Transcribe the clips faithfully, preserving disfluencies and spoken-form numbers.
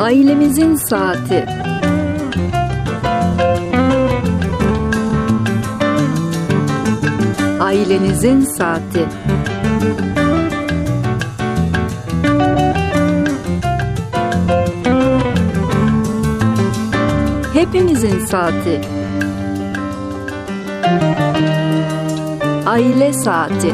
Ailemizin saati. Ailenizin saati. Hepimizin saati. Aile saati.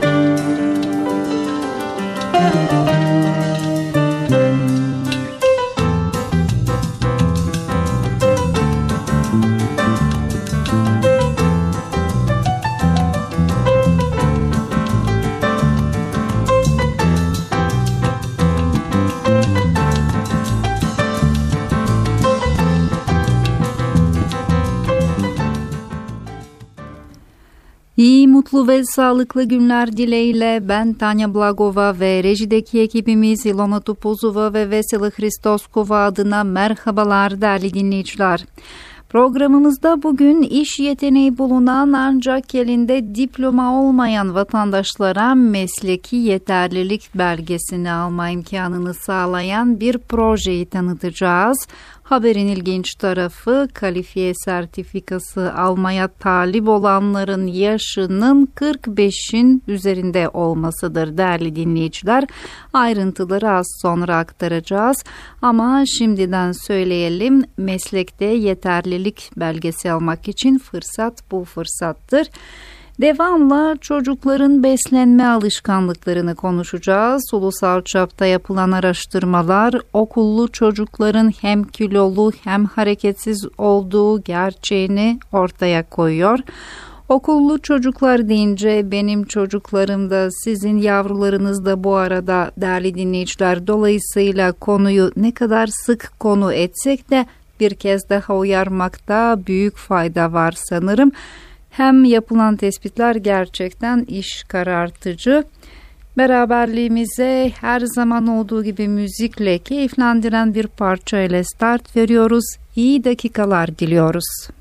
İyi, mutlu ve sağlıklı günler dileğiyle ben Tanya Blagova ve rejideki ekibimiz Ilona Tupuzova ve Vesela Hristoskova adına merhabalar değerli dinleyiciler. Programımızda bugün iş yeteneği bulunan ancak elinde diploma olmayan vatandaşlara mesleki yeterlilik belgesini alma imkanını sağlayan bir projeyi tanıtacağız. Haberin ilginç tarafı, kalifiye sertifikası almaya talip olanların yaşının kırk beşin üzerinde olmasıdır değerli dinleyiciler. Ayrıntıları az sonra aktaracağız ama şimdiden söyleyelim, meslekte yeterlilik belgesi almak için fırsat bu fırsattır. Devamla çocukların beslenme alışkanlıklarını konuşacağız. Ulusal çapta yapılan araştırmalar okullu çocukların hem kilolu hem hareketsiz olduğu gerçeğini ortaya koyuyor. Okullu çocuklar deyince benim çocuklarım da sizin yavrularınız da bu arada değerli dinleyiciler, dolayısıyla konuyu ne kadar sık konu etsek de bir kez daha uyarmakta büyük fayda var sanırım. Hem yapılan tespitler gerçekten iş karartıcı. Beraberliğimize her zaman olduğu gibi müzikle keyiflendiren bir parça ile start veriyoruz. İyi dakikalar diliyoruz.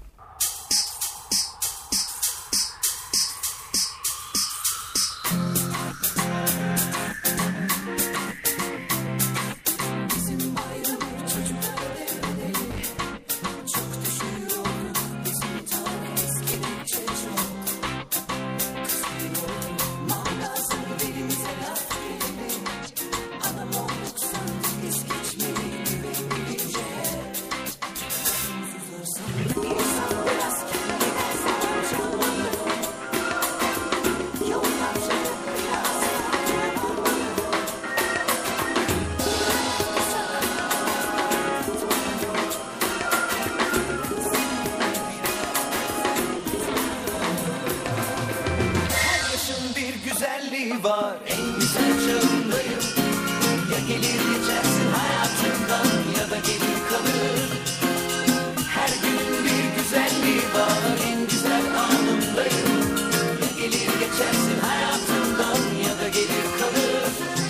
Var. En güzel çağındayım. Ya gelir geçersin hayatımdan ya da gelir kalır. Her gün bir güzelliği var. En güzel anımdayım. Ya gelir geçersin hayatımdan ya da gelir kalır.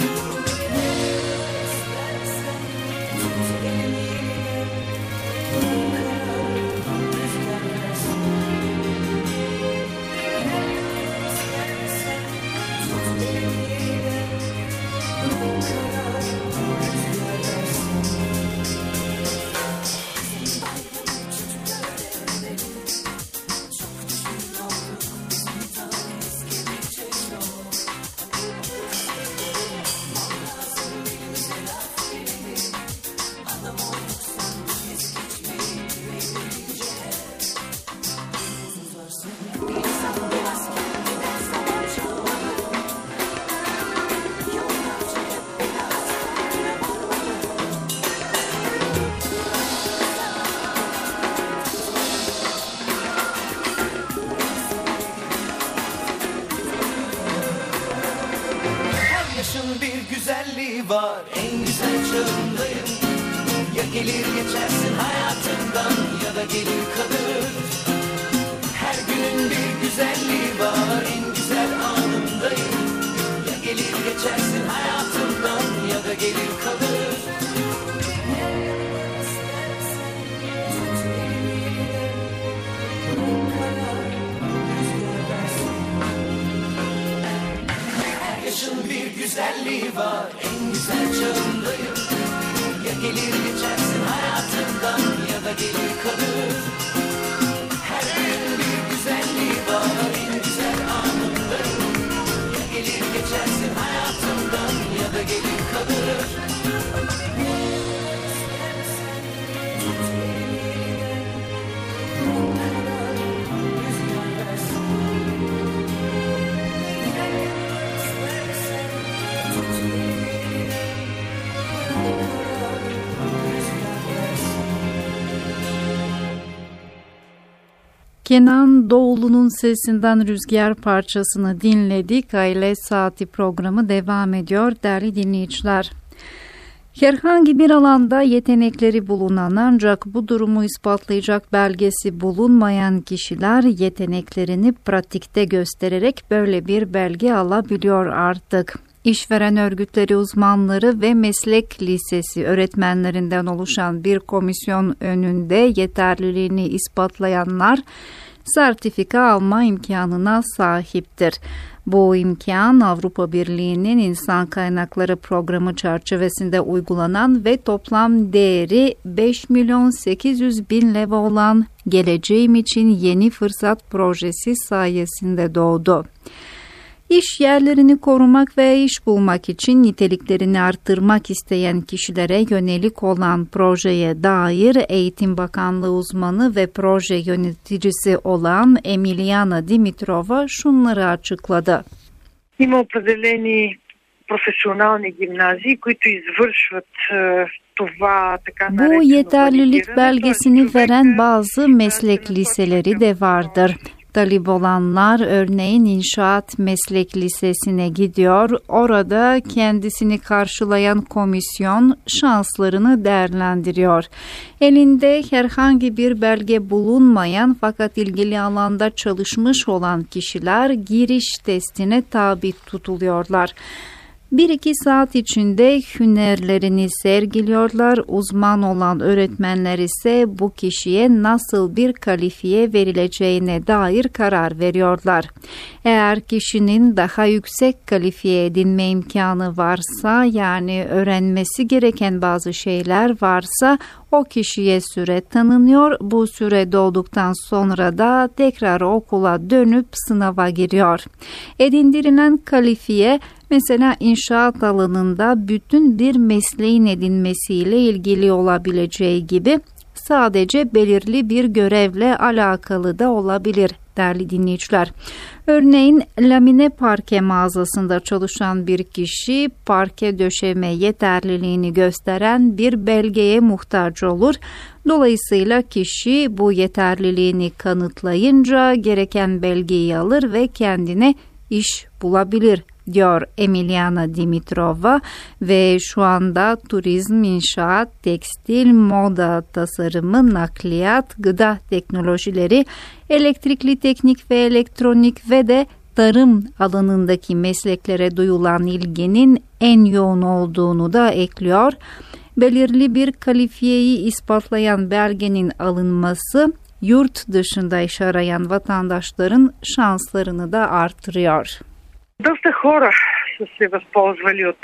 Var. En güzel çağındayım. Ya gelir geçersin hayatımdan ya da gelir kalır. Her günün bir güzelliği var. En güzel anımdayım. Ya gelir geçersin hayatımdan ya da gelir kalır. Her yaşın bir güzelliği var. En güzel çağındayım. Ya gelir geçersin hayatından ya da gelir kalır. Her gün bir güzelliği var en güzel anında. Ya gelir geçersin hayatından ya da gelir kalır. Kenan Doğulu'nun sesinden Rüzgar parçasını dinledik. Aile Saati programı devam ediyor değerli dinleyiciler. Herhangi bir alanda yetenekleri bulunan ancak bu durumu ispatlayacak belgesi bulunmayan kişiler yeteneklerini pratikte göstererek böyle bir belge alabiliyor artık. İşveren örgütleri uzmanları ve meslek lisesi öğretmenlerinden oluşan bir komisyon önünde yeterliliğini ispatlayanlar sertifika alma imkanına sahiptir. Bu imkan Avrupa Birliği'nin İnsan Kaynakları Programı çerçevesinde uygulanan ve toplam değeri beş milyon sekiz yüz bin leva olan Geleceğim için Yeni Fırsat projesi sayesinde doğdu. İş yerlerini korumak ve iş bulmak için niteliklerini artırmak isteyen kişilere yönelik olan projeye dair Eğitim Bakanlığı uzmanı ve proje yöneticisi olan Emiliana Dimitrova şunları açıkladı. Има определени професионални гимназии, които извършват това така наречено. Bu yeterlilik belgesini veren bazı meslek liseleri de vardır. Talip olanlar örneğin inşaat meslek lisesine gidiyor. Orada kendisini karşılayan komisyon şanslarını değerlendiriyor. Elinde herhangi bir belge bulunmayan fakat ilgili alanda çalışmış olan kişiler giriş testine tabi tutuluyorlar. Bir iki saat içinde hünerlerini sergiliyorlar. Uzman olan öğretmenler ise bu kişiye nasıl bir kalifiye verileceğine dair karar veriyorlar. Eğer kişinin daha yüksek kalifiye edinme imkanı varsa, yani öğrenmesi gereken bazı şeyler varsa o kişiye süre tanınıyor. Bu süre dolduktan sonra da tekrar okula dönüp sınava giriyor. Edindirilen kalifiye mesela inşaat alanında bütün bir mesleğin edinmesiyle ilgili olabileceği gibi sadece belirli bir görevle alakalı da olabilir değerli dinleyiciler. Örneğin lamine parke mağazasında çalışan bir kişi parke döşeme yeterliliğini gösteren bir belgeye muhtaç olur. Dolayısıyla kişi bu yeterliliğini kanıtlayınca gereken belgeyi alır ve kendine iş bulabilir diyor Emiliana Dimitrova ve şu anda turizm, inşaat, tekstil, moda tasarımı, nakliyat, gıda teknolojileri, elektrikli teknik ve elektronik ve de tarım alanındaki mesleklere duyulan ilginin en yoğun olduğunu da ekliyor. Belirli bir kalifiyeyi ispatlayan belgenin alınması yurt dışında iş arayan vatandaşların şanslarını da artırıyor. Доста хора са се възползвали от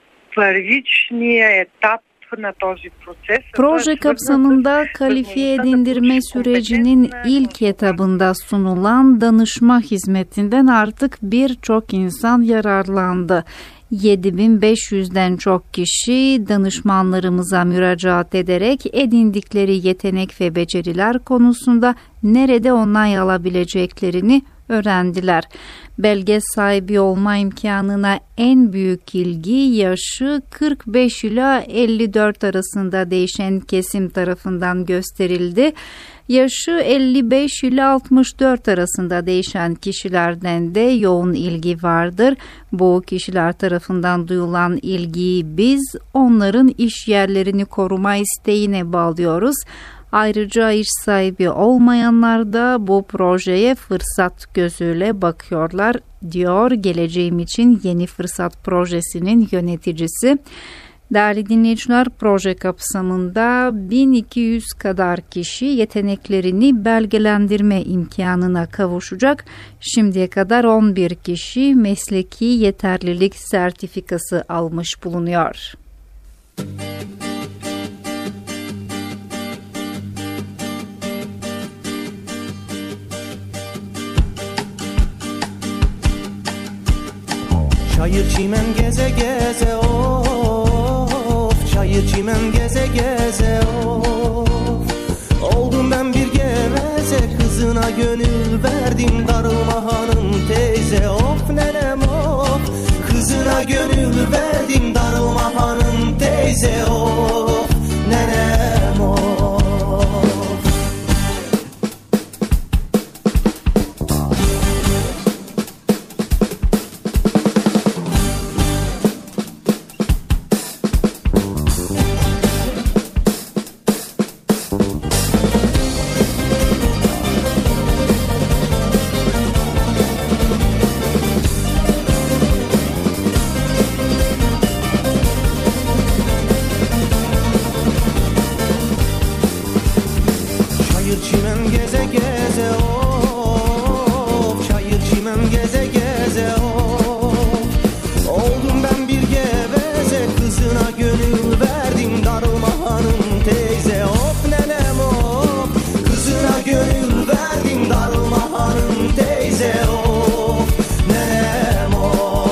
първичния етап на този процес. Proje kapsamında kalifiye edindirme sürecinin ilk etabında sunulan danışma hizmetinden artık birçok insan yararlandı. yedi bin beş yüzden çok kişi danışmanlarımıza müracaat ederek edindikleri yetenek ve beceriler konusunda nerede onay alabileceklerini öğrendiler. Belge sahibi olma imkanına en büyük ilgi yaşı kırk beş ila elli dört arasında değişen kesim tarafından gösterildi. Yaşı elli beş ila altmış dört arasında değişen kişilerden de yoğun ilgi vardır. Bu kişiler tarafından duyulan ilgiyi biz onların iş yerlerini koruma isteğine bağlıyoruz. Ayrıca iş sahibi olmayanlar da bu projeye fırsat gözüyle bakıyorlar, diyor Geleceğim için Yeni Fırsat projesinin yöneticisi. Değerli dinleyiciler, proje kapsamında bin iki yüz kadar kişi yeteneklerini belgelendirme imkanına kavuşacak. Şimdiye kadar on bir kişi mesleki yeterlilik sertifikası almış bulunuyor. Çayır çimen geze geze of, çayır çimen geze geze of. Oldum ben bir geveze, kızına gönül verdim, darılma hanım teyze. Of nenem of, kızına gönül verdim, darılma hanım teyze. Of nenem of. Çimen geze geze of, çayır çimen geze geze of. Oldum ben bir geveze, kızına gönül verdim, darılma hanım teyze. Of nenem of, kızına gönül verdim, darılma hanım teyze. Of nenem of.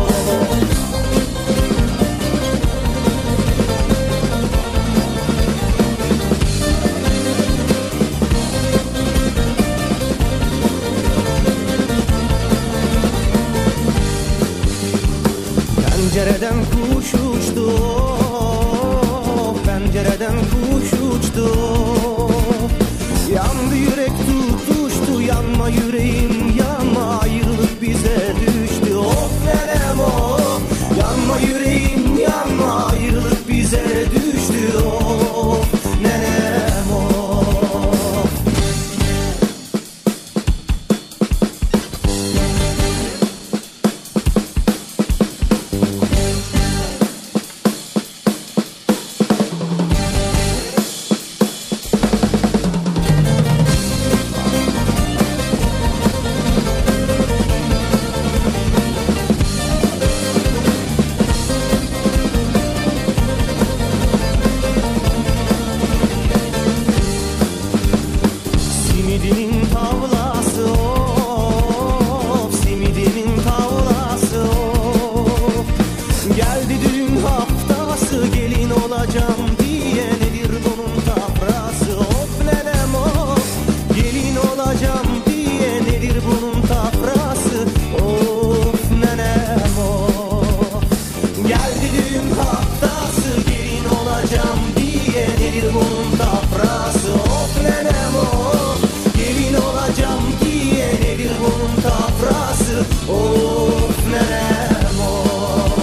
Pencereden kuş uçtu, pencereden kuş uçtu. Yandı yürek tutuştu, yanma yüreğim yanma, ayrılık bize düştü. Of nenem of, yanma yüreğim yanma, ayrılık bize düştü. Of nenem of. Simidinin tavlası of, simidinin tavlası of. Geldi düğün haftası, gelin olacağım diye nedir bunun tafrası. Of nenem of, gelin olacağım diye nedir bunun tafrası. Of nenem of. Geldi düğün haftası, gelin olacağım diye nedir bunun tafrası. Of nenem of, gelin olacağım diye nedir bunun tafrası. Of nenem of.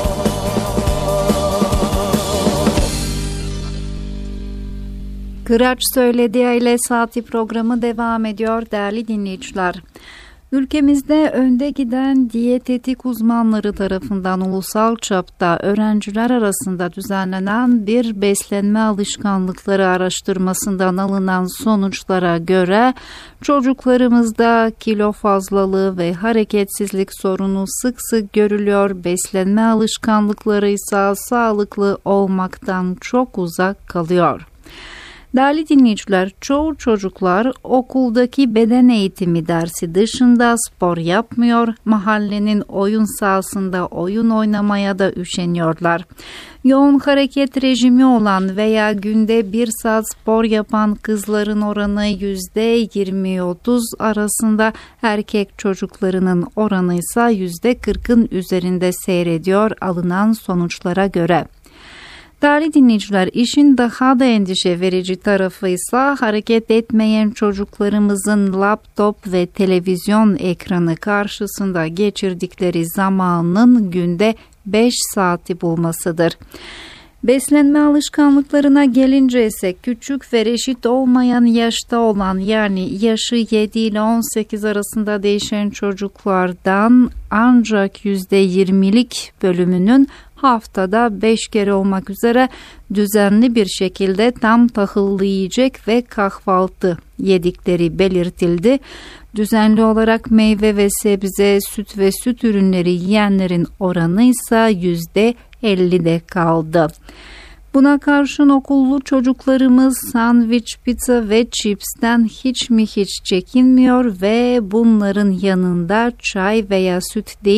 Kıraç Söyledi ile Saati programı devam ediyor değerli dinleyiciler. Ülkemizde önde giden diyetetik uzmanları tarafından ulusal çapta öğrenciler arasında düzenlenen bir beslenme alışkanlıkları araştırmasından alınan sonuçlara göre çocuklarımızda kilo fazlalığı ve hareketsizlik sorunu sık sık görülüyor. Beslenme alışkanlıkları ise sağlıklı olmaktan çok uzak kalıyor. Değerli dinleyiciler, çoğu çocuklar okuldaki beden eğitimi dersi dışında spor yapmıyor, mahallenin oyun sahasında oyun oynamaya da üşeniyorlar. Yoğun hareket rejimi olan veya günde bir saat spor yapan kızların oranı yüzde yirmi otuz arasında, erkek çocuklarının oranı ise yüzde kırkın üzerinde seyrediyor alınan sonuçlara göre. Değerli dinleyiciler, işin daha da endişe verici tarafı ise hareket etmeyen çocuklarımızın laptop ve televizyon ekranı karşısında geçirdikleri zamanın günde beş saati bulmasıdır. Beslenme alışkanlıklarına gelince ise küçük ve reşit olmayan yaşta olan, yani yaşı yedi ile on sekiz arasında değişen çocuklardan ancak yüzde yirmilik bölümünün haftada beş kere olmak üzere düzenli bir şekilde tam tahıllı yiyecek ve kahvaltı yedikleri belirtildi. Düzenli olarak meyve ve sebze, süt ve süt ürünleri yiyenlerin oranı ise yüzde ellide kaldı. Buna karşın okullu çocuklarımız sandviç, pizza ve çipsten hiç mi hiç çekinmiyor ve bunların yanında çay veya süt değil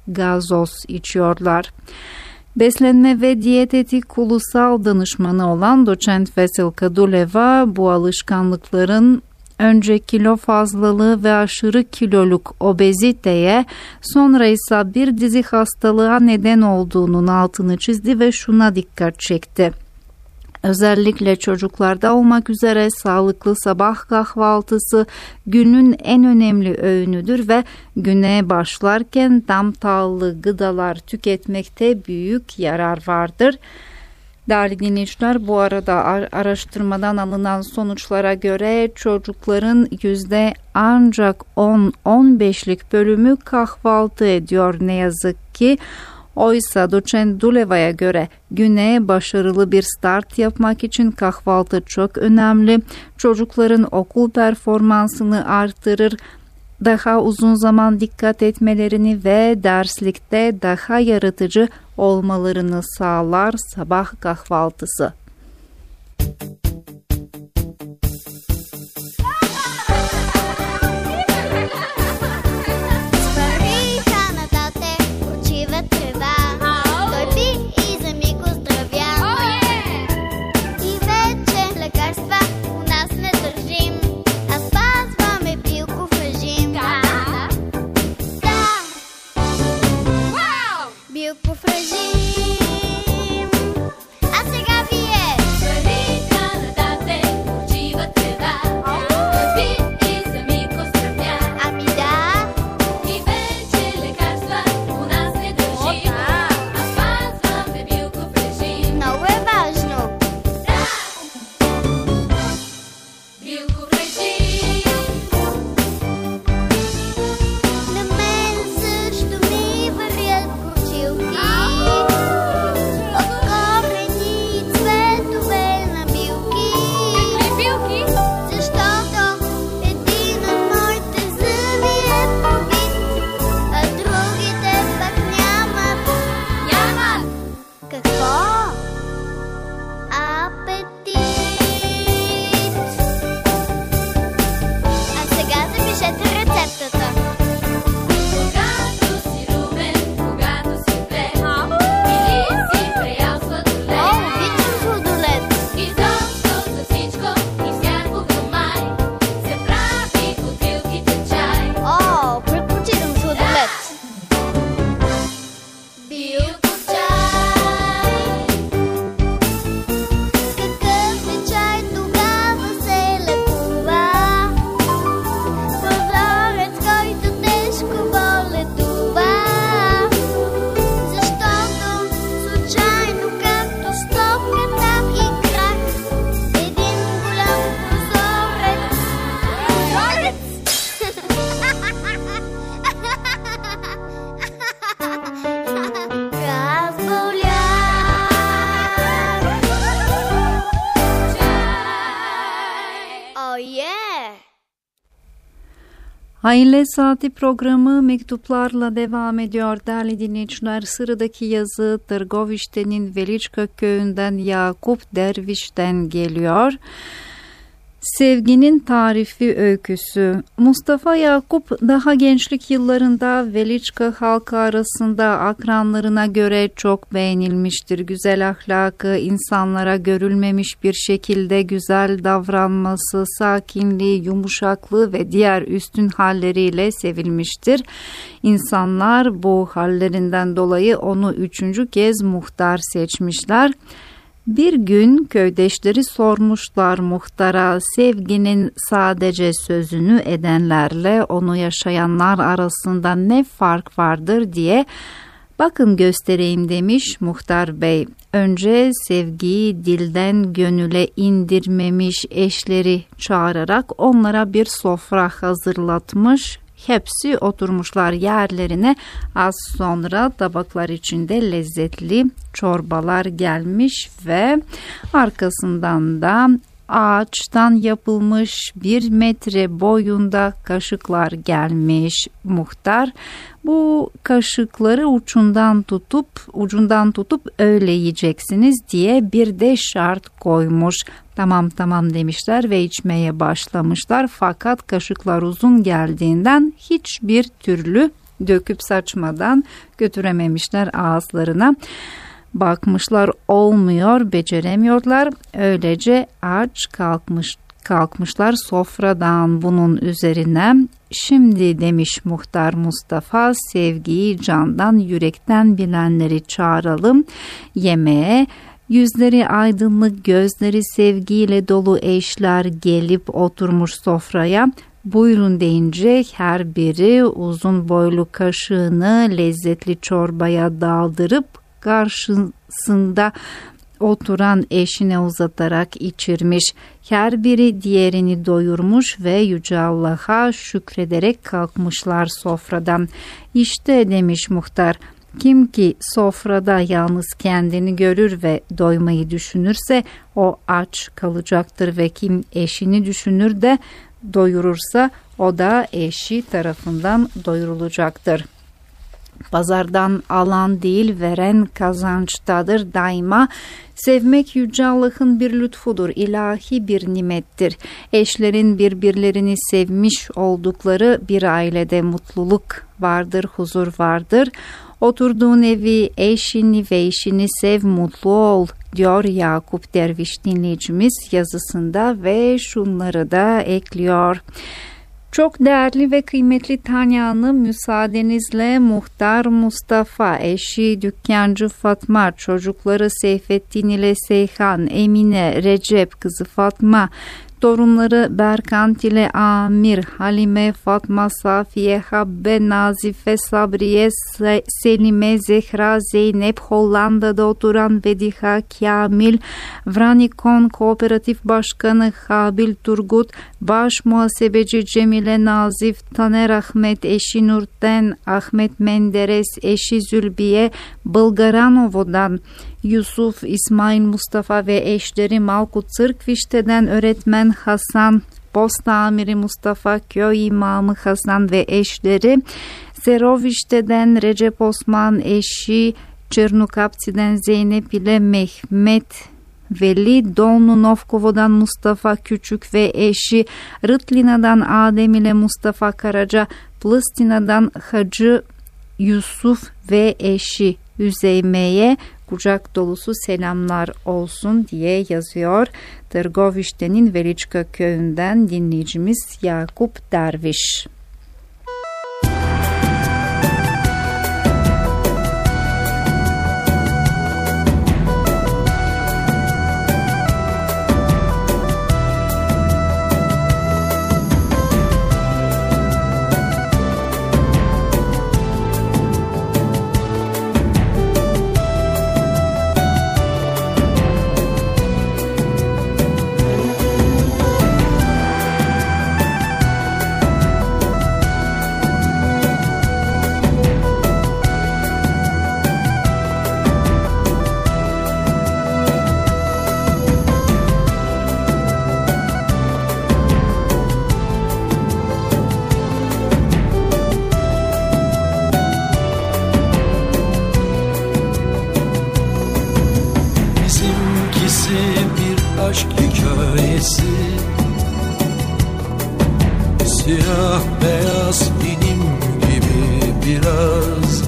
gazoz içiyorlar. Beslenme ve diyetetik ulusal danışmanı olan doçent Veselka Duleva bu alışkanlıkların önce kilo fazlalığı ve aşırı kiloluk obeziteye, sonra ise bir dizi hastalığa neden olduğunun altını çizdi ve şuna dikkat çekti. Özellikle çocuklarda olmak üzere sağlıklı sabah kahvaltısı günün en önemli öğünüdür ve güne başlarken tam tahıllı gıdalar tüketmekte büyük yarar vardır. Değerli dinleyiciler, bu arada araştırmadan alınan sonuçlara göre çocukların yüzde ancak on on beşlik bölümü kahvaltı ediyor ne yazık ki. Oysa doçent Duleva'ya göre güne başarılı bir start yapmak için kahvaltı çok önemli. Çocukların okul performansını artırır, daha uzun zaman dikkat etmelerini ve derslikte daha yaratıcı olmalarını sağlar sabah kahvaltısı. Aile Saati programı mektuplarla devam ediyor değerli dinleyiciler. Sıradaki yazı Tırgovişte'nin Veliçka köyünden Yakup Derviş'ten geliyor. Sevginin tarifi öyküsü. Mustafa Yakup daha gençlik yıllarında Veliçka halkı arasında akranlarına göre çok beğenilmiştir. Güzel ahlakı, insanlara görülmemiş bir şekilde güzel davranması, sakinliği, yumuşaklığı ve diğer üstün halleriyle sevilmiştir. İnsanlar bu hallerinden dolayı onu üçüncü kez muhtar seçmişler. Bir gün köydeşleri sormuşlar muhtara, sevginin sadece sözünü edenlerle onu yaşayanlar arasında ne fark vardır diye. Bakın göstereyim demiş muhtar bey. Önce sevgiyi dilden gönüle indirmemiş eşleri çağırarak onlara bir sofra hazırlatmış. Hepsi oturmuşlar yerlerine. Az sonra tabaklar içinde lezzetli çorbalar gelmiş ve arkasından da ağaçtan yapılmış bir metre boyunda kaşıklar gelmiş. Muhtar bu kaşıkları ucundan tutup ucundan tutup öyle yiyeceksiniz diye bir de şart koymuş. Tamam tamam demişler ve içmeye başlamışlar. Fakat kaşıklar uzun geldiğinden hiçbir türlü döküp saçmadan götürememişler ağızlarına. Bakmışlar olmuyor, beceremiyorlar. Öylece aç kalkmış kalkmışlar sofradan bunun üzerine. Şimdi demiş Muhtar Mustafa, sevgiyi candan yürekten bilenleri çağıralım yemeğe. Yüzleri aydınlık, gözleri sevgiyle dolu eşler gelip oturmuş sofraya. Buyurun deyince her biri uzun boylu kaşığını lezzetli çorbaya daldırıp karşısında oturan eşine uzatarak içirmiş. Her biri diğerini doyurmuş ve Yüce Allah'a şükrederek kalkmışlar sofradan. İşte demiş muhtar, kim ki sofrada yalnız kendini görür ve doymayı düşünürse o aç kalacaktır ve kim eşini düşünür de doyurursa o da eşi tarafından doyurulacaktır. Pazardan alan değil veren kazançtadır daima. Sevmek Yüce Allah'ın bir lütfudur, ilahi bir nimettir. Eşlerin birbirlerini sevmiş oldukları bir ailede mutluluk vardır, huzur vardır. Oturduğun evi, eşini ve eşini sev, mutlu ol diyor Yakup Derviş dinleyicimiz yazısında ve şunları da ekliyor. Çok değerli ve kıymetli Tanya Hanım, müsaadenizle Muhtar Mustafa, eşi dükkancı Fatma, çocukları Seyfettin ile Seyhan, Emine, Recep, kızı Fatma, torunları Berkant ile Amir, Halime, Fatma, Safiye, Habbe, Nazife, Sabriye, Selime, Zehra, Zeynep, Hollanda'da oturan Bediha, Kamil, Vranikon Kooperatif Başkanı Habil Turgut, Baş Muhasebeci Cemile Nazif, Taner Ahmet, eşi Nurten, Ahmet Menderes, eşi Zülbiye, Bulgaranovo'dan Yusuf, İsmail Mustafa ve eşleri Malkut Sırkvişte'den öğretmen Hasan, Posta Amiri Mustafa, köy imamı Hasan ve eşleri, Serovişte'den Recep Osman, eşi Çernukapsi'den Zeynep ile Mehmet Veli, Dolnu Novkovo'dan Mustafa Küçük ve eşi, Rıtlina'dan Adem ile Mustafa Karaca, Plistina'dan Hacı Yusuf ve eşi Üzeyme'ye kucak dolusu selamlar olsun diye yazıyor. Tırgovişte'nin Veliçka köyünden dinleyicimiz Yakup Derviş. Siyah beyaz benim gibi biraz,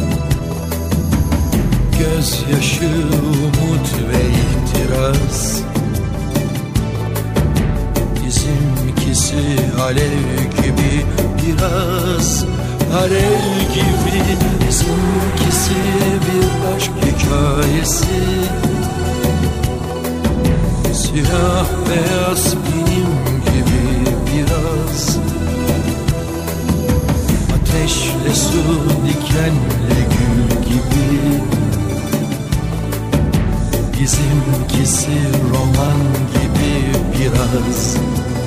gözyaşı, umut ve itiraz. Bizimkisi alev gibi biraz, alev gibi. Bizimkisi bir aşk hikayesi, siyah beyaz benim gibi biraz. Ateşle su, dikenle gül gibi. Bizimkisi roman gibi biraz.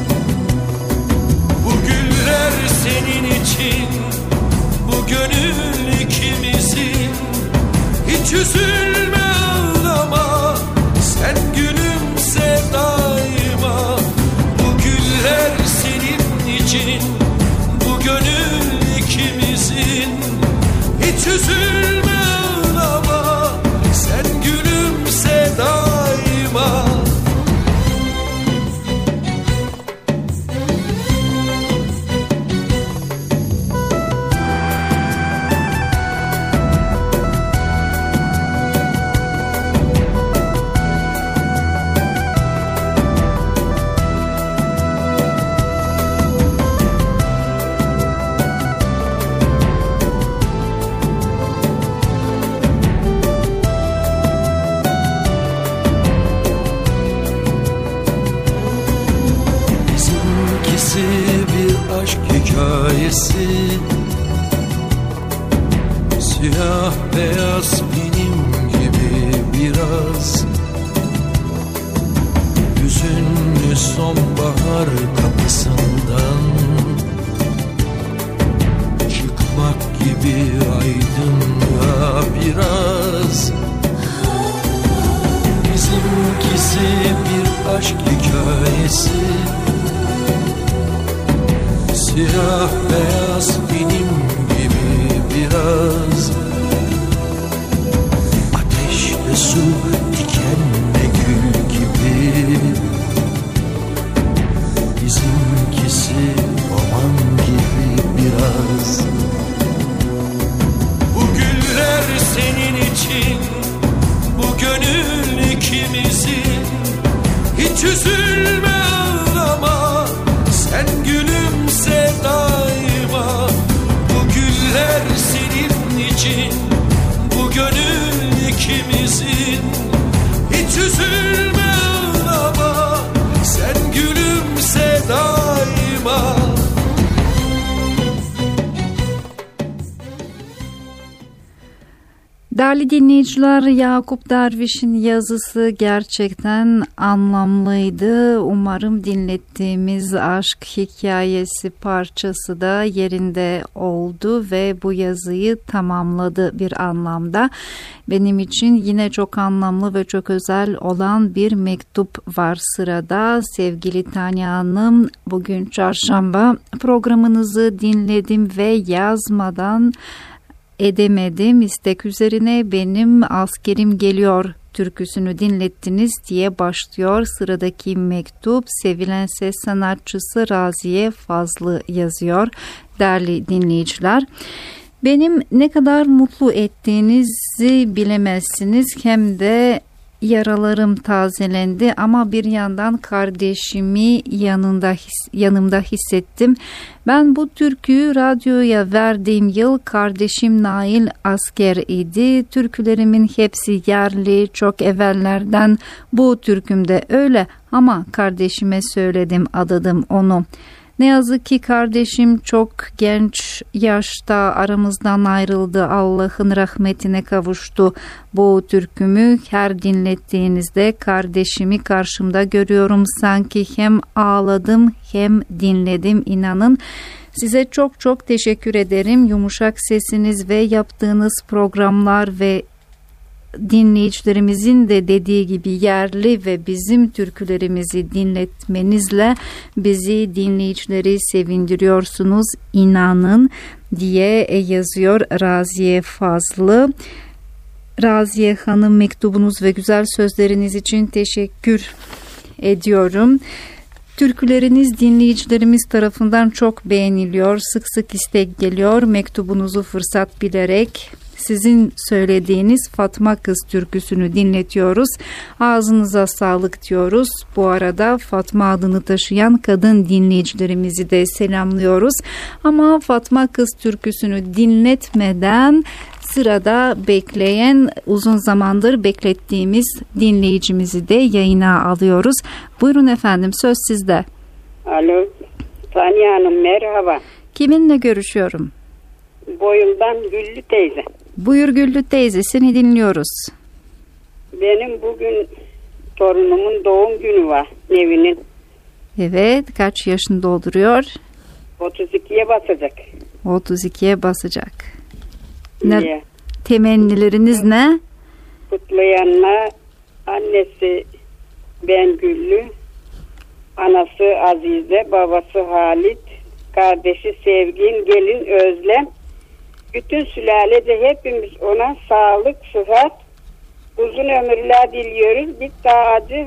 Bu güller senin için, bu gönül ikimizin. Hiç üzülme, ağlama, sen gülümse daima. Bu güller senin için, bu gönül ikimizin. Hiç üzülme, ağlama, sen gülümse daima. Siyah beyaz benim gibi biraz, hüzünlü sonbahar kapısından çıkmak gibi aydınlığa biraz. Bizimkisi bir aşk hikayesi, siyah beyaz benim gibi biraz. Ateşle su, dikenle gül gibi, bizimkisi roman gibi biraz. Bu güller senin için, bu gönül ikimizin. Hiç üzülme, ağlama, sen gülümse daima. Bu güller senin için, bu gönül ikimizin. Hiç üzülme, ağlama, sen gülümse daima. Değerli dinleyiciler, Yakup Derviş'in yazısı gerçekten anlamlıydı. Umarım dinlettiğimiz aşk hikayesi parçası da yerinde oldu ve bu yazıyı tamamladı bir anlamda. Benim için yine çok anlamlı ve çok özel olan bir mektup var sırada. Sevgili Tanya Hanım, bugün çarşamba, programınızı dinledim ve yazmadan edemedim. İstek üzerine benim askerim geliyor türküsünü dinlettiniz diye başlıyor sıradaki mektup. Sevilen ses sanatçısı Raziye Fazlı yazıyor. Değerli dinleyiciler, benim ne kadar mutlu ettiğinizi bilemezsiniz. Hem de yaralarım tazelendi ama bir yandan kardeşimi yanında yanımda hissettim. Ben bu türküyü radyoya verdiğim yıl kardeşim Nail asker idi. Türkülerimin hepsi yerli, çok evvellerden bu türkümde öyle ama kardeşime söyledim, adadım onu. Ne yazık ki kardeşim çok genç yaşta aramızdan ayrıldı. Allah'ın rahmetine kavuştu. Bu türkümü her dinlettiğinizde kardeşimi karşımda görüyorum. Sanki hem ağladım hem dinledim, inanın. Size çok çok teşekkür ederim. Yumuşak sesiniz ve yaptığınız programlar ve dinleyicilerimizin de dediği gibi yerli ve bizim türkülerimizi dinletmenizle bizi, dinleyicileri sevindiriyorsunuz, inanın diye yazıyor Raziye Fazlı. Raziye Hanım, mektubunuz ve güzel sözleriniz için teşekkür ediyorum. Türküleriniz dinleyicilerimiz tarafından çok beğeniliyor, sık sık istek geliyor. Mektubunuzu fırsat bilerek sizin söylediğiniz Fatma Kız türküsünü dinletiyoruz. Ağzınıza sağlık diyoruz. Bu arada Fatma adını taşıyan kadın dinleyicilerimizi de selamlıyoruz. Ama Fatma Kız türküsünü dinletmeden sırada bekleyen, uzun zamandır beklettiğimiz dinleyicimizi de yayına alıyoruz. Buyurun efendim, söz sizde. Alo, Tanya Hanım merhaba. Kiminle görüşüyorum? Boyuldan Güllü teyze. Buyur Güllü teyze, seni dinliyoruz. Benim bugün torunumun doğum günü var, Nevin'in. Evet, kaç yaşını dolduruyor? otuz ikiye basacak. otuz ikiye basacak. Ne, Niye? temennileriniz ne? Kutlayanla annesi ben Güllü, anası Azize, babası Halit, kardeşi Sevgin, gelin Özlem. Bütün sülalede hepimiz ona sağlık, sıhhat, uzun ömürler diliyoruz. Bir daha acı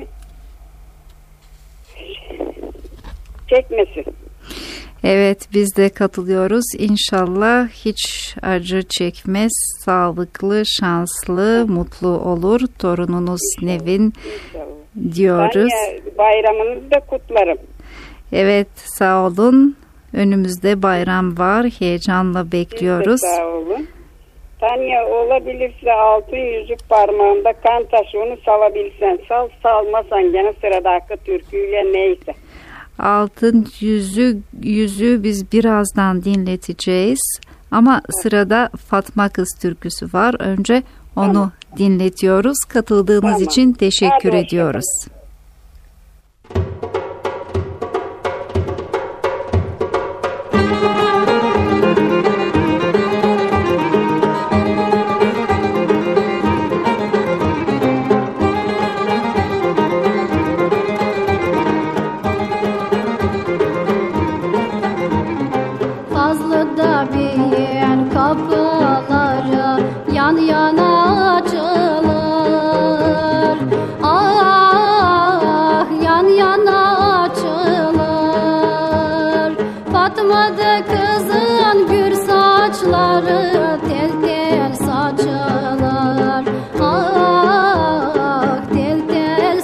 çekmesin. Evet, biz de katılıyoruz. İnşallah hiç acı çekmez, sağlıklı, şanslı, mutlu olur torununuz İnşallah. Nevin İnşallah. Diyoruz. Ben bayramınızı da kutlarım. Evet, sağ olun. Önümüzde bayram var. Heyecanla bekliyoruz. Sağ olun. Tanya, olabilirse altın yüzük parmağında kan taşı, onu salabilsen sal, salmasan gene sıradaki türküyle neyse. Altın yüzü yüzü biz birazdan dinleteceğiz. Ama sırada Fatma Kız türküsü var. Önce onu tamam. dinletiyoruz. Katıldığınız tamam. için teşekkür Hadi ediyoruz. Kapıları yan yana açılır, ah yan yana açılır. Fatma'da kızın gür saçları tel tel saçılır, ah tel tel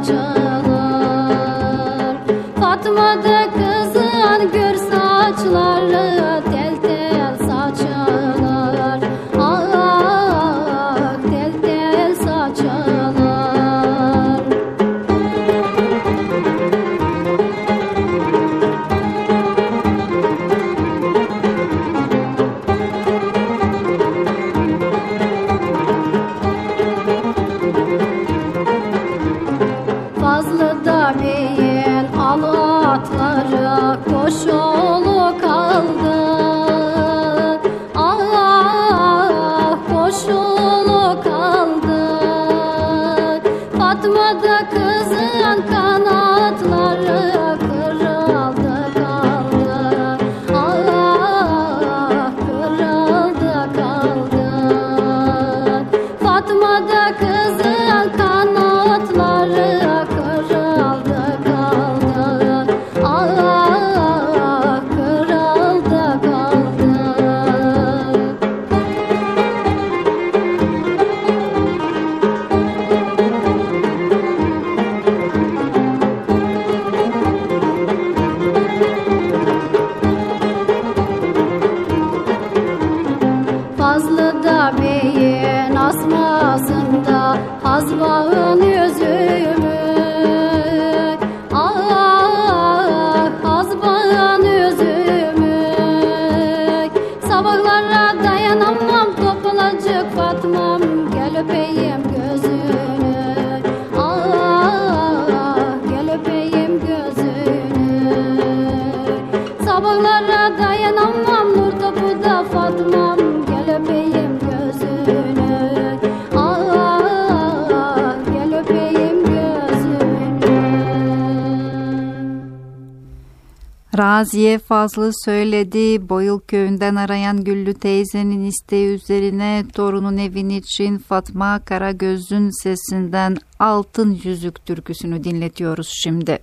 saçılır. Fatma'da kızın gür saçları tel tel saçılır, ah tel tel saçılır. Fazlıda beyin al atları koşulu kaldı, ah koşulu kaldı. Fatma'da kızın kanatları kırıldı kaldı, ah kırıldı kaldı. Fatma'da kızın kanatları kırıldı kaldı, ah kırıldı kaldı. Fazlıda beyin asmasında Hazbağın yüzümü, ah Hazbağın yüzümü. Sabahlara dayanamam topalacık Fatmam, gel öpeyim gözünü, ah gel öpeyim gözünü. Sabahlara dayanamam nur topuda Fatmam, gel öpeyim gözünü, ah gel öpeyim gözünü. Raziye Fazlı söyledi. Boyul köyünden arayan Güllü teyzenin isteği üzerine torunun evin için Fatma Karagöz'ün sesinden Altın Yüzük türküsünü dinletiyoruz şimdi.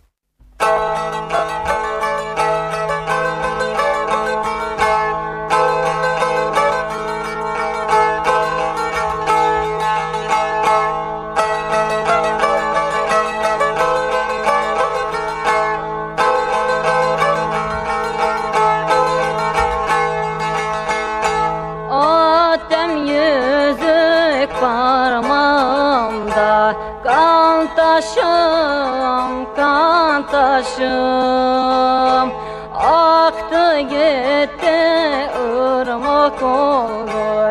Atem yüzük parmağımda, kan taşım, kan taşım. Aktı gitti, ırmak oldu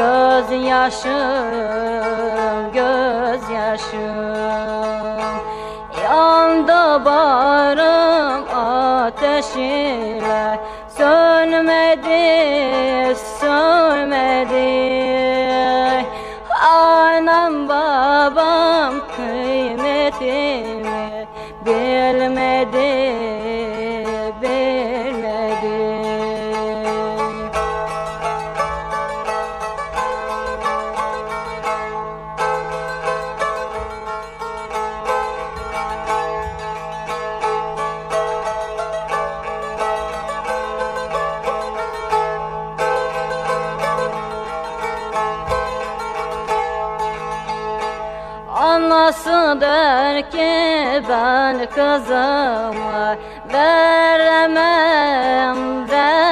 gözyaşım, gözyaşım. Yandı bağrım ateş ile, sönmedi, sönmedi. Anam babam kıymetimi bilmedi, bilmedi. Anası der ki ben kızımı veremem,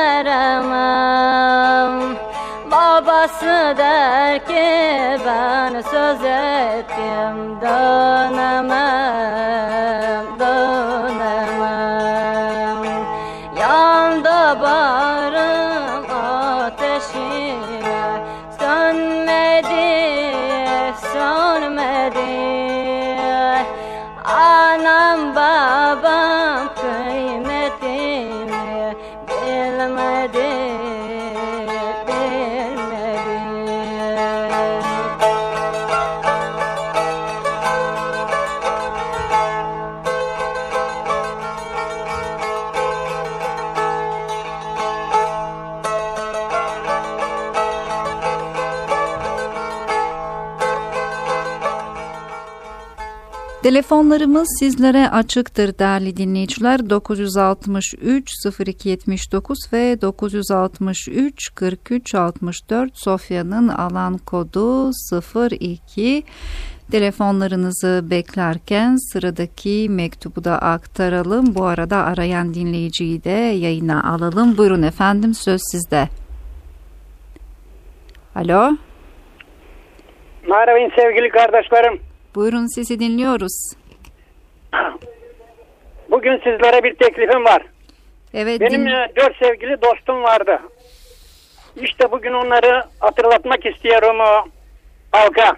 veremem. Babası der ki ben söz ettim, dönemem, dönemem. Yandı bağrım Anam babam kıymetimi bilmedi, bilmedi. Telefonlarımız sizlere açıktır değerli dinleyiciler. dokuz altı üç sıfır iki yetmiş dokuz ve dokuz altı üç kırk üç altmış dört Sofya'nın alan kodu sıfır iki. Telefonlarınızı beklerken sıradaki mektubu da aktaralım. Bu arada arayan dinleyiciyi de yayına alalım. Buyurun efendim, söz sizde. Alo. Merhaba sevgili kardeşlerim. Buyurun, sizi dinliyoruz. Bugün sizlere bir teklifim var. Evet. Benim din... dört sevgili dostum vardı. İşte bugün onları hatırlatmak istiyorum o halka.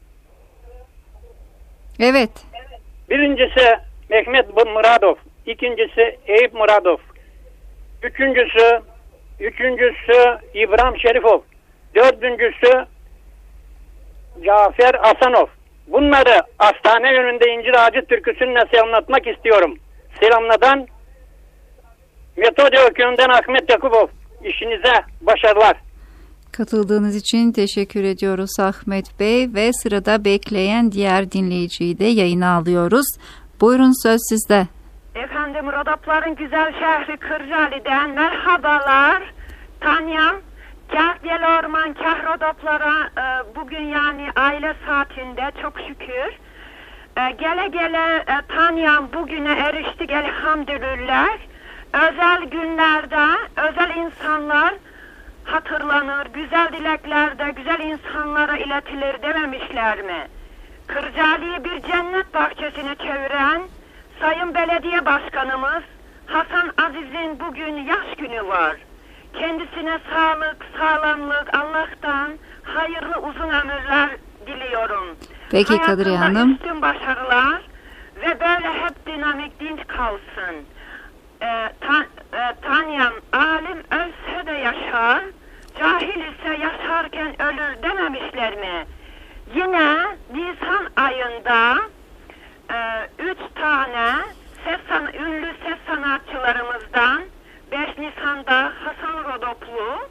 Evet. Birincisi Mehmet Muradov, ikincisi Eyüp Muradov, üçüncüsü üçüncüsü İbrahim Şerifov, dördüncüsü Cafer Hasanov. Bunları hastane yönünde incir ağacı türküsünle selamlatmak istiyorum. Selamladan Metode Ökü'nden Ahmet Yakupov. İşinize başarılar. Katıldığınız için teşekkür ediyoruz Ahmet Bey ve sırada bekleyen diğer dinleyiciyi de yayına alıyoruz. Buyurun, söz sizde. Efendim, Rodopların güzel şehri Kırcaali'den merhabalar. Tanyam. Kah Gel Orman, kah Rodoplara e, bugün yani aile saatinde çok şükür. E, gele gele e, Tanyam bugüne eriştik elhamdülillah. Özel günlerde özel insanlar hatırlanır, güzel dileklerde güzel insanlara iletilir dememişler mi? Kırcaali'yi bir cennet bahçesine çeviren Sayın Belediye Başkanımız Hasan Aziz'in bugün yaş günü var. Kendisine sağlık, sağlamlık, Allah'tan hayırlı uzun ömürler diliyorum. Peki Kadriye Hanım. Üstün başarılar ve böyle hep dinamik, dinç kalsın. Ee, ta, e, Tanyam, alim ölse de yaşar, cahil ise yaşarken ölür dememişler mi? Yine Nisan ayında e, üç tane ses san, ünlü ses sanatçılarımızdan beş Nisan'da Hasan Rodoplu,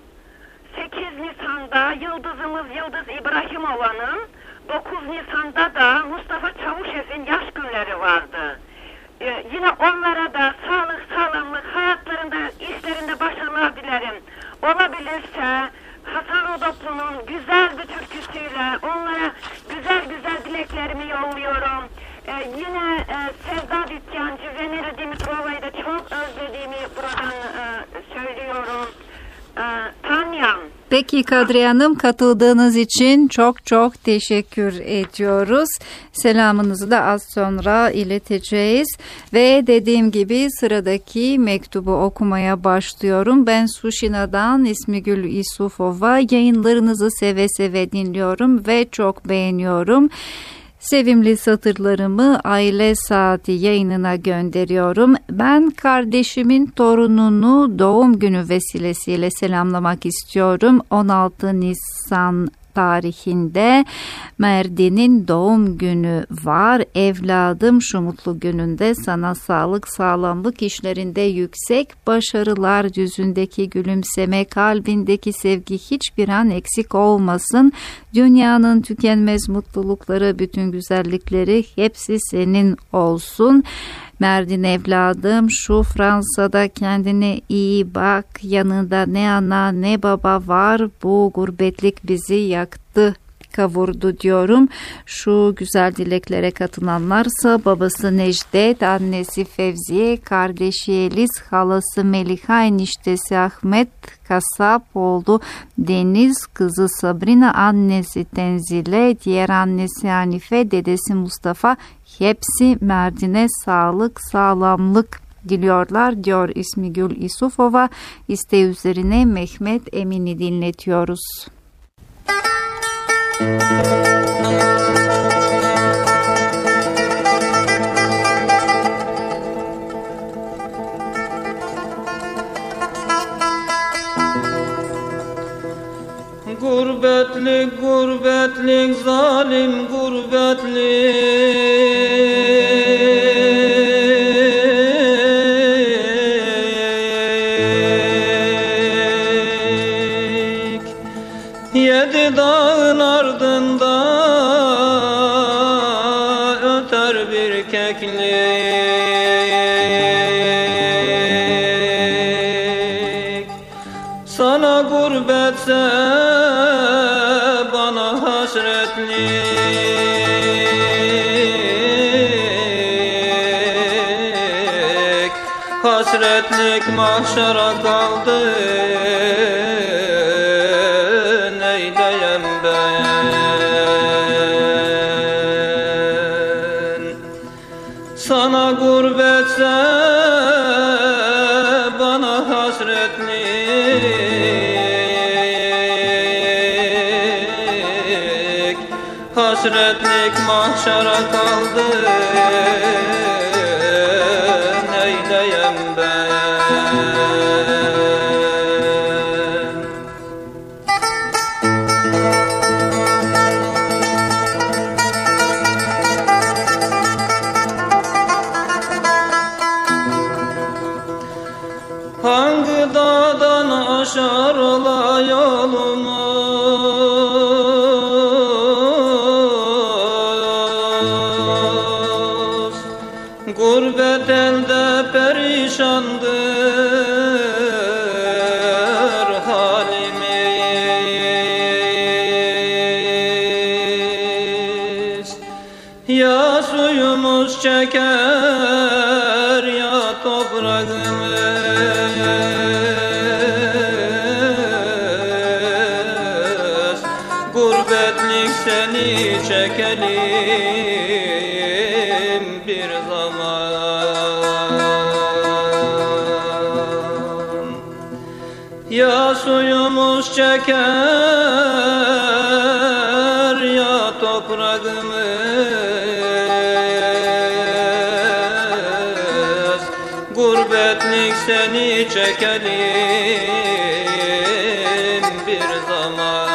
sekiz Nisan'da Yıldızımız Yıldız İbrahimova'nın, dokuz Nisan'da da Mustafa Çavuşev'in yaş günleri vardı. Ee, yine onlara da sağlık, sağlamlık, hayatlarında, işlerinde başarılar dilerim. Olabilirse Hasan Rodoplu'nun güzel bir türküsüyle onlara güzel güzel dileklerimi yolluyorum. Ee, yine e, Sevda Dükkancı ve Neri Dimitrova'yı da çok özlediğimi buradan e, söylüyorum. Ee, Tanyam. Peki Kadriye Hanım, katıldığınız için çok çok teşekkür ediyoruz. Selamınızı da az sonra ileteceğiz. Ve dediğim gibi sıradaki mektubu okumaya başlıyorum. Ben Suşina'dan İsmigül İsufova, yayınlarınızı seve seve dinliyorum ve çok beğeniyorum. Sevimli satırlarımı Aile Saati yayınına gönderiyorum. Ben kardeşimin torununu doğum günü vesilesiyle selamlamak istiyorum. on altı Nisan tarihinde Merdi'nin doğum günü var. Evladım, şu mutlu gününde sana sağlık, sağlamlık, işlerinde yüksek başarılar, yüzündeki gülümseme, kalbindeki sevgi hiçbir an eksik olmasın. Dünyanın tükenmez mutlulukları, bütün güzellikleri hepsi senin olsun. Merdin evladım, şu Fransa'da kendine iyi bak, yanında ne ana ne baba var, bu gurbetlik bizi yaktı, kavurdu diyorum. Şu güzel dileklere katılanlarsa babası Necdet, annesi Fevziye, kardeşi Elis, halası Meliha, eniştesi Ahmet, kasap oğlu Deniz, kızı Sabrina, annesi Tenzile, diğer annesi Hanife, dedesi Mustafa, hepsi Merdin'e sağlık, sağlamlık diliyorlar diyor İsmigül İsufova. İsteği üzerine Mehmet Emin'i dinletiyoruz. gurbetlik yedi dağın ardında öter bir keklik sana gurbetse bana hasretlik hasretlik mahşara kaldı neyleyem ben sana gurbetse bana hasretlik hasretlik mahşara kaldı neyleyem ben hangi dağdan aşar ola yolumuz gurbet elde perişandır halimiz ya suyumuz çeker ya toprağımız gurbetlik seni çekelim bir zaman ya suyumuz çeker ya toprağımız gurbetlik seni çekelim bir zaman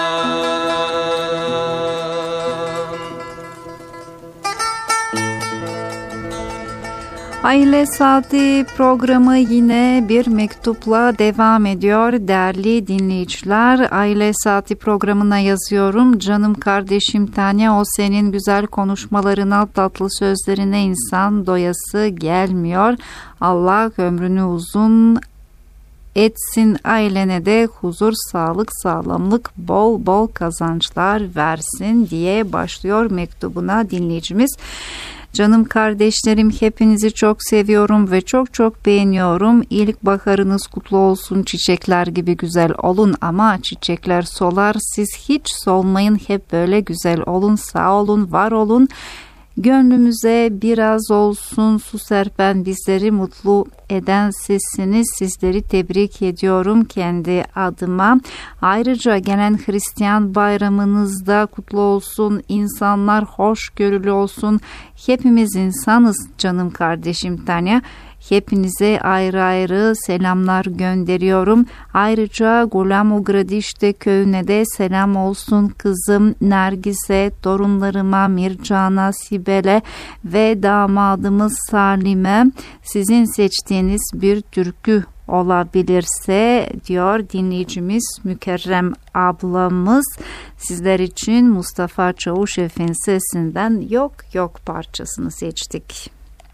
Aile Saati programı yine bir mektupla devam ediyor değerli dinleyiciler. Aile Saati programına yazıyorum. Canım kardeşim Tanya, o senin güzel konuşmalarına, tatlı sözlerine insan doyası gelmiyor. Allah ömrünü uzun etsin, ailene de huzur, sağlık, sağlamlık, bol bol kazançlar versin diye başlıyor mektubuna dinleyicimiz. Canım kardeşlerim, hepinizi çok seviyorum ve çok çok beğeniyorum. İlk baharınız kutlu olsun, çiçekler gibi güzel olun ama çiçekler solar, siz hiç solmayın, hep böyle güzel olun, sağ olun, var olun. Gönlümüze biraz olsun su serpen, bizleri mutlu eden sizsiniz. Sizleri tebrik ediyorum kendi adıma. Ayrıca gelen Hristiyan bayramınız da kutlu olsun. İnsanlar hoşgörülü olsun. Hepimiz insanız canım kardeşim Tanya. Hepinize ayrı ayrı selamlar gönderiyorum. Ayrıca Gulamogradişte köyüne de selam olsun kızım Nergis'e, torunlarıma Mircan'a, Sibel'e ve damadımız Salim'e. Sizin seçtiğiniz bir türkü olabilirse diyor dinleyicimiz Mükerrem ablamız. Sizler için Mustafa Çavuşev'in sesinden Yok Yok parçasını seçtik.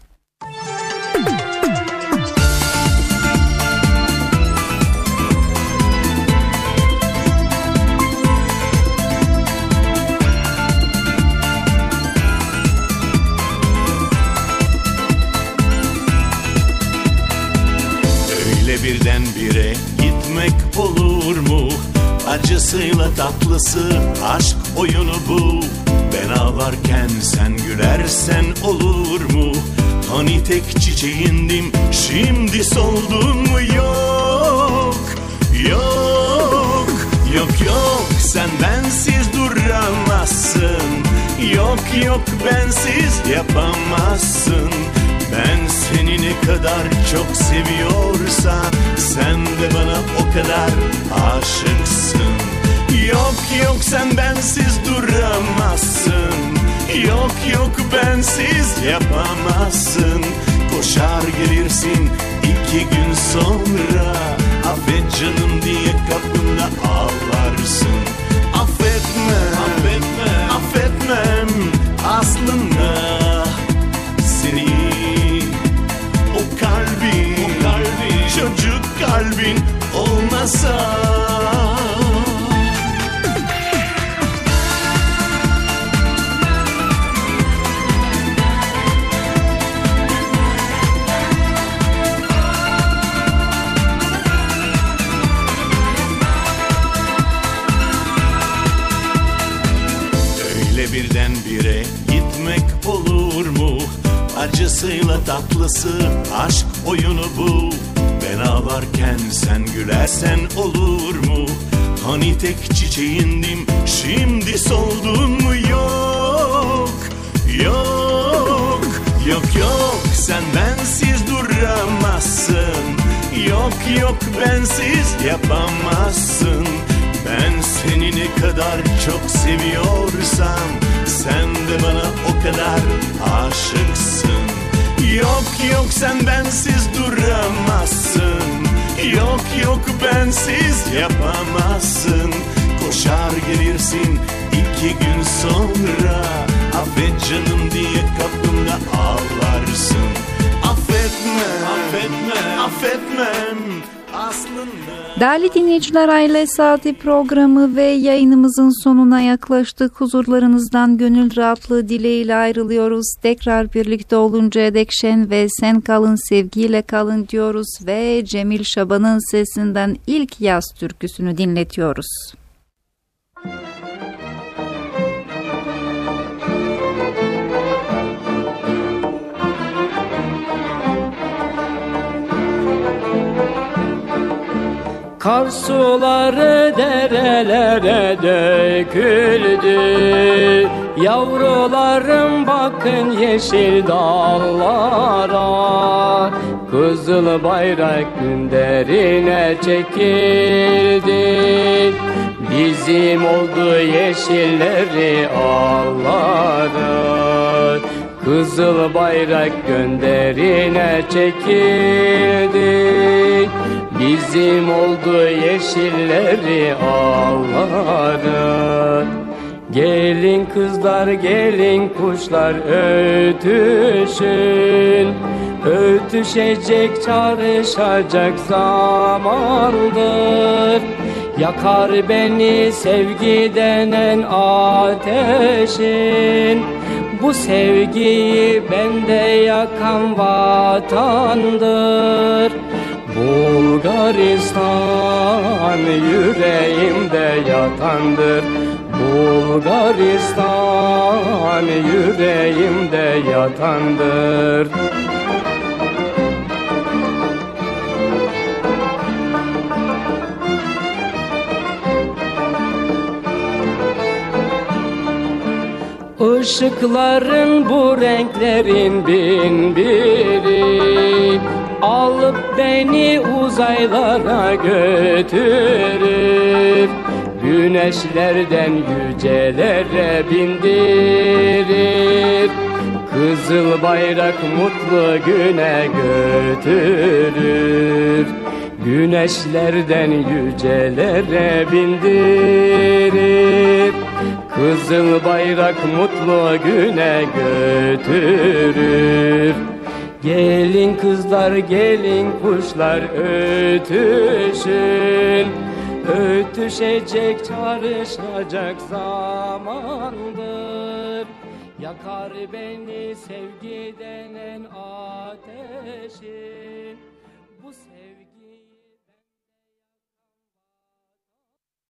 Birdenbire gitmek olur mu? Acısıyla tatlısı aşk oyunu bu. Ben ağlarken sen gülersen olur mu? Hani tek çiçeğindim, şimdi soldun mu? Yok, yok, yok, yok. Sen bensiz duramazsın. Yok, yok, bensiz yapamazsın. Ben seni ne kadar çok seviyorsam sen de bana o kadar aşıksın. Yok yok, sen bensiz duramazsın. Yok yok bensiz yapamazsın. Koşar gelirsin iki gün sonra. Affet canım diye kapında ağlarsın. Affetme, affetme, affetmem aslında seni. O kalbin, o kalbin, çocuk kalbin olmasa. Birdenbire gitmek olur mu? Acısıyla tatlısı aşk oyunu bu. Ben ağlarken sen gülersen olur mu? Hani tek çiçeğindim şimdi soldun mu? Yok, yok, yok, yok. Sen bensiz duramazsın. Yok, yok bensiz yapamazsın. Ben seni ne kadar çok seviyorsam sen de bana o kadar aşıksın. Yok yok sen bensiz duramazsın. Yok yok bensiz yapamazsın. Koşar gelirsin iki gün sonra. Affet canım diye kapımda ağlarsın. Affetme, affetme, affetmem aslında. Değerli dinleyiciler, Aile Saati programı ve yayınımızın sonuna yaklaştık. Huzurlarınızdan gönül rahatlığı dileğiyle ayrılıyoruz. Tekrar birlikte oluncaya dek şen ve sen kalın, sevgiyle kalın diyoruz ve Cemil Şaban'ın sesinden ilk yaz türküsünü dinletiyoruz. Kar suları derelere döküldü. Yavrularım bakın yeşil dallara. Kızıl bayrak günlerine çekildi. Bizim oldu yeşilleri allara. Kızıl bayrak gönderine çekildi. Bizim oldu yeşilleri ağların. Gelin kızlar gelin kuşlar ötüşün. Ötüşecek çağrışacak zamandır. Yakar beni sevgi denen ateşin. Bu sevgiyi bende yakan vatandır. Bulgaristan yüreğimde yatandır. Bulgaristan yüreğimde yatandır. Işıkların bu renklerin bin biri alıp beni uzaylara götürür. Güneşlerden yücelere bindirir. Kızıl bayrak mutlu güne götürür. Güneşlerden yücelere bindirir. Kızıl bayrak mutlu güne götürür. Gelin kızlar gelin kuşlar ötüşün. Ötüşecek çağrışacak zamandır. Yakar beni sevgi denen ateşi.